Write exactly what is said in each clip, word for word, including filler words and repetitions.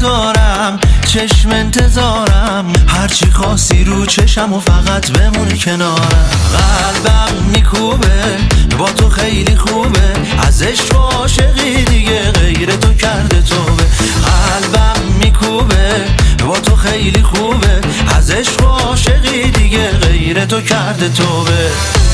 ندارم، چشم انتظارم، هرچی خواستی رو چشم و فقط بمونی کنارم. قلبم میکوبه با تو خیلی خوبه، از عشق و عاشقی دیگه غیر تو کرده توبه. قلبم میکوبه با تو خیلی خوبه، از عشق و عاشقی دیگه غیر تو کرده توبه.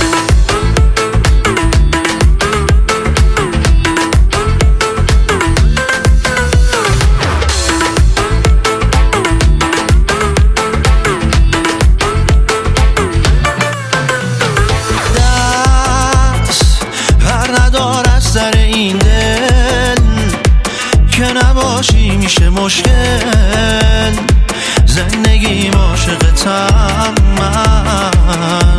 این دل که نباشی میشه مشکل، زندگیم عاشقتم من.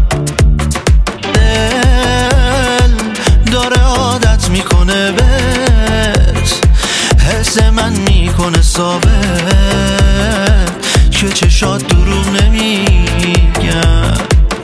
دل داره عادت میکنه بهت، حس من میکنه ثابت که چشات دروغ نمیگن.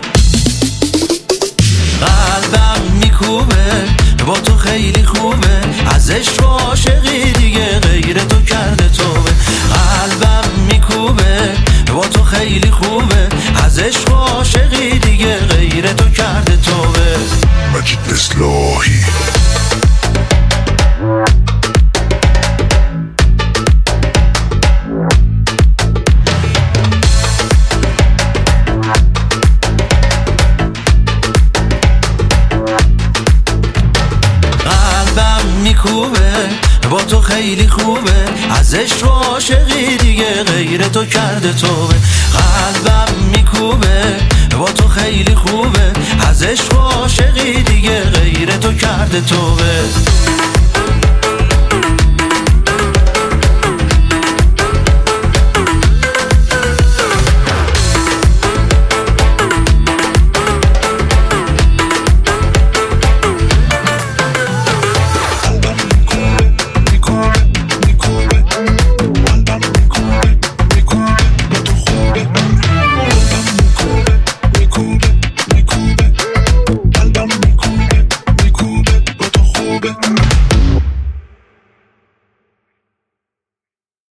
قلبم میکوبه با تو خیلی خوبه، از عشق و عاشقی دیگه غیر تو کرده توبه. قلبم میکوبه با تو خیلی خوبه، از عشق و عاشقی دیگه غیر تو کرده توبه. مجید اصلاحی میکوبه با تو خیلی خوبه، از عشق و عاشقی دیگه غیر تو کرده توبه. قلبم میکوبه با تو خیلی خوبه، از عشق و عاشقی دیگه غیر تو کرده توبه.